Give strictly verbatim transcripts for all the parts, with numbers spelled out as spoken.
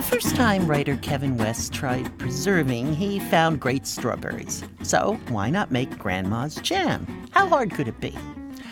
The first time writer Kevin West tried preserving, he found great strawberries. So why not make Grandma's jam? How hard could it be?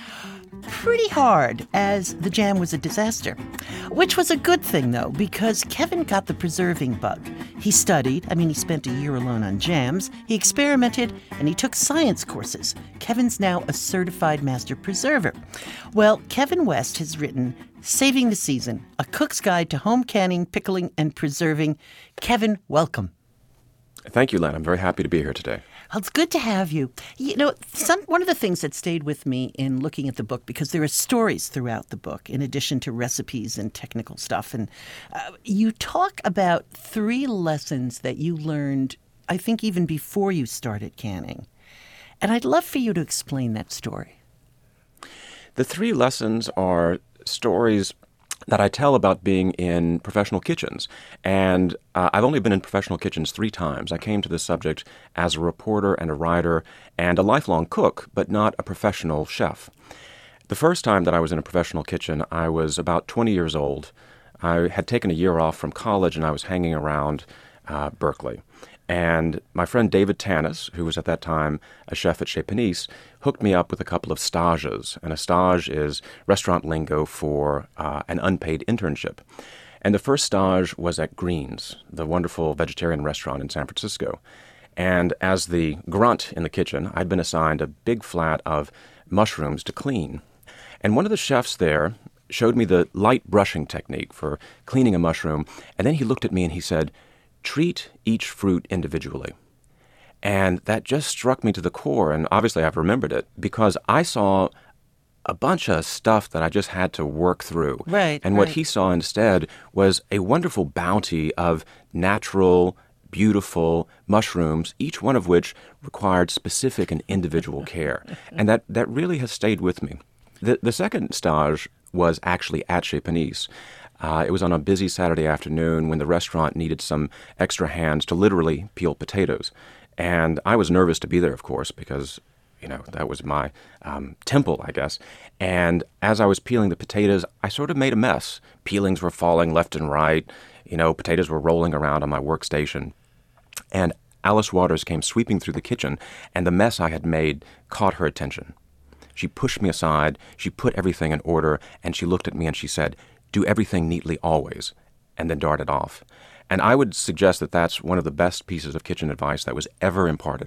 Pretty hard, as the jam was a disaster. Which was a good thing, though, because Kevin got the preserving bug. He studied, I mean, he spent a year alone on jams, he experimented, and he took science courses. Kevin's now a certified master preserver. Well, Kevin West has written Saving the Season, A Cook's Guide to Home Canning, Pickling, and Preserving. Kevin, welcome. Thank you, Len. I'm very happy to be here today. Well, it's good to have you. You know, some, one of the things that stayed with me in looking at the book, because there are stories throughout the book, in addition to recipes and technical stuff, and uh, you talk about three lessons that you learned, I think, even before you started canning. And I'd love for you to explain that story. The three lessons are stories that I tell about being in professional kitchens. And uh, I've only been in professional kitchens three times. I came to this subject as a reporter and a writer and a lifelong cook, but not a professional chef. The first time that I was in a professional kitchen, I was about twenty years old. I had taken a year off from college and I was hanging around uh, Berkeley. And my friend David Tanis, who was at that time a chef at Chez Panisse, hooked me up with a couple of stages. And a stage is restaurant lingo for uh, an unpaid internship. And the first stage was at Green's, the wonderful vegetarian restaurant in San Francisco. And as the grunt in the kitchen, I'd been assigned a big flat of mushrooms to clean. And one of the chefs there showed me the light brushing technique for cleaning a mushroom. And then he looked at me and he said, "Treat each fruit individually." And that just struck me to the core, and obviously I've remembered it, because I saw a bunch of stuff that I just had to work through. Right, and what right. he saw instead was a wonderful bounty of natural, beautiful mushrooms, each one of which required specific and individual care. And that, that really has stayed with me. The, the second stage was actually at Chez Panisse. Uh, it was on a busy Saturday afternoon when the restaurant needed some extra hands to literally peel potatoes. And I was nervous to be there, of course, because, you know, that was my um, temple, I guess. And as I was peeling the potatoes, I sort of made a mess. Peelings were falling left and right. You know, potatoes were rolling around on my workstation. And Alice Waters came sweeping through the kitchen, and the mess I had made caught her attention. She pushed me aside, she put everything in order, and she looked at me and she said, "Do everything neatly always," and then darted off. And I would suggest that that's one of the best pieces of kitchen advice that was ever imparted.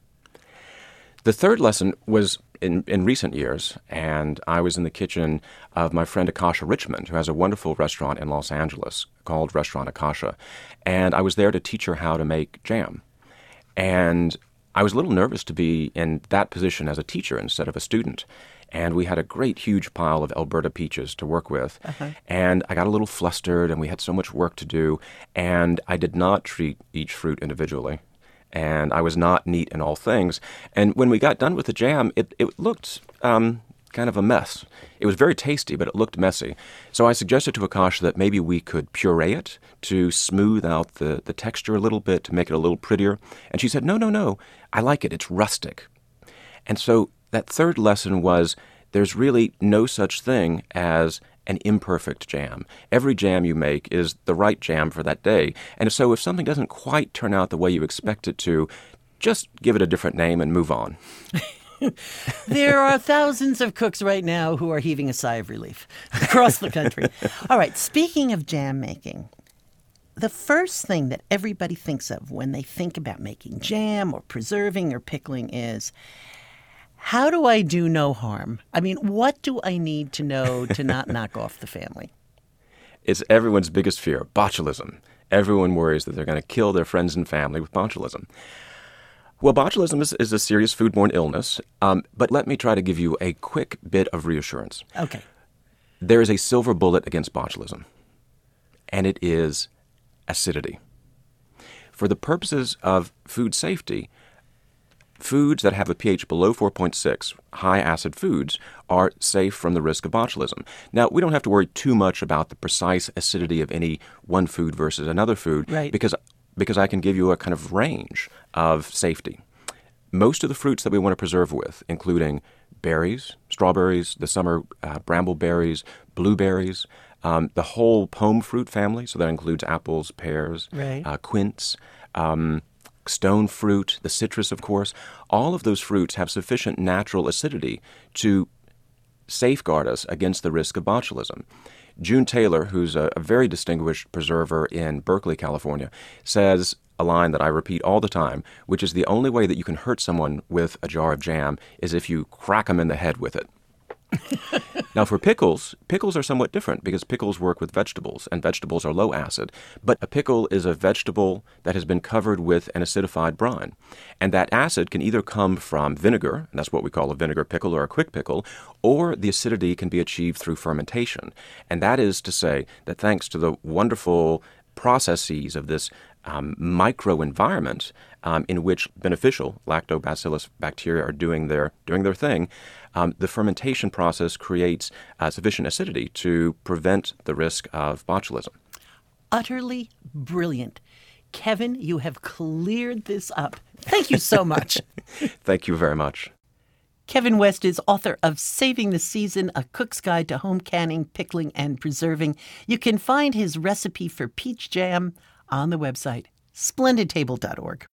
The third lesson was in, in recent years, and I was in the kitchen of my friend Akasha Richmond, who has a wonderful restaurant in Los Angeles called Restaurant Akasha. And I was there to teach her how to make jam. And I was a little nervous to be in that position as a teacher instead of a student. And we had a great, huge pile of Alberta peaches to work with. Uh-huh. And I got a little flustered, and we had so much work to do. And I did not treat each fruit individually. And I was not neat in all things. And when we got done with the jam, it, it looked um, kind of a mess. It was very tasty, but it looked messy. So I suggested to Akasha that maybe we could puree it to smooth out the, the texture a little bit, to make it a little prettier. And she said, no, no, no, I like it. It's rustic. And so that third lesson was there's really no such thing as an imperfect jam. Every jam you make is the right jam for that day. And so if something doesn't quite turn out the way you expect it to, just give it a different name and move on. There are thousands of cooks right now who are heaving a sigh of relief across the country. All right, speaking of jam making, the first thing that everybody thinks of when they think about making jam or preserving or pickling is, how do I do no harm? I mean, what do I need to know to not knock off the family? It's everyone's biggest fear, botulism. Everyone worries that they're going to kill their friends and family with botulism. Well, botulism is, is a serious foodborne illness, um, but let me try to give you a quick bit of reassurance. Okay. There is a silver bullet against botulism, and it is acidity. For the purposes of food safety, foods that have a pH below four point six, high-acid foods, are safe from the risk of botulism. Now, we don't have to worry too much about the precise acidity of any one food versus another food, right. because, because I can give you a kind of range of safety. Most of the fruits that we want to preserve with, including berries, strawberries, the summer uh, brambleberries, blueberries, Um, the whole pome fruit family, so that includes apples, pears, Right. uh, quince, um, stone fruit, the citrus, of course. All of those fruits have sufficient natural acidity to safeguard us against the risk of botulism. June Taylor, who's a, a very distinguished preserver in Berkeley, California, says a line that I repeat all the time, which is the only way that you can hurt someone with a jar of jam is if you crack them in the head with it. Now, for pickles, pickles are somewhat different because pickles work with vegetables, and vegetables are low acid. But a pickle is a vegetable that has been covered with an acidified brine. And that acid can either come from vinegar, and that's what we call a vinegar pickle or a quick pickle, or the acidity can be achieved through fermentation. And that is to say that thanks to the wonderful processes of this um, microenvironment um, in which beneficial lactobacillus bacteria are doing their doing their thing, um, the fermentation process creates uh, sufficient acidity to prevent the risk of botulism. Utterly brilliant. Kevin, you have cleared this up. Thank you so much. Thank you very much. Kevin West is author of Saving the Season, A Cook's Guide to Home Canning, Pickling, and Preserving. You can find his recipe for peach jam on the website splendid table dot org.